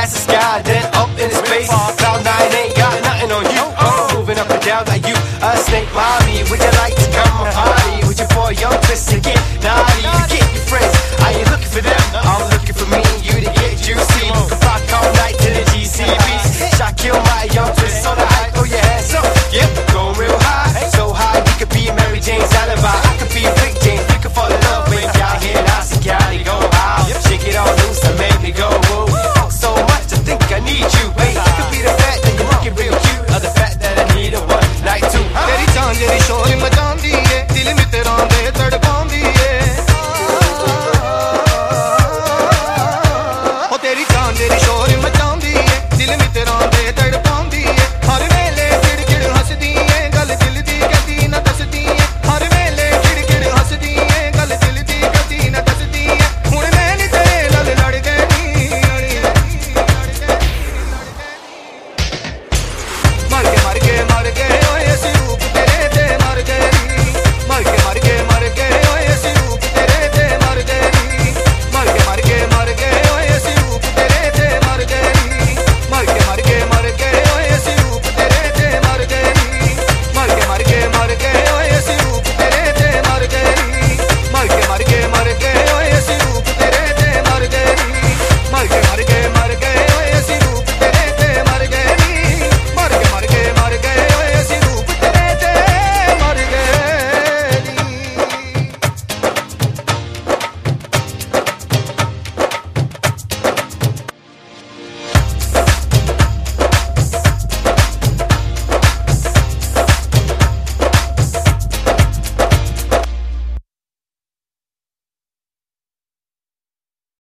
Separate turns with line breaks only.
past the sky, then up in space. Cloud 9 ain't got nothing on you. Moving up and down like you a snake, mommy. Would you like to come a party? Would you boy young twist to get naughty? To get your friends, are you looking for them? I'm looking for me, you to get juicy. We can rock all night to the GCBs. Shot kill my young twist on the hype, throw your hands up. Yep, going real high, so high we could be Mary Jane's alibi. I could be a Big James, we could fall in love when y'all hear us and Cali go out. Shake it all loose and make me go whoa. Fuck so much to think I need you, babe. It could be the fact that you're looking real cute, or the fact that I need a one night too.
तेरी चांदनी शोर मचांदी है, दिल में तेरा दे तड़पांदी है। ओ तेरी चांदनी शोर मचांदी है, दिल में तेरा दे तड़पांदी है। हर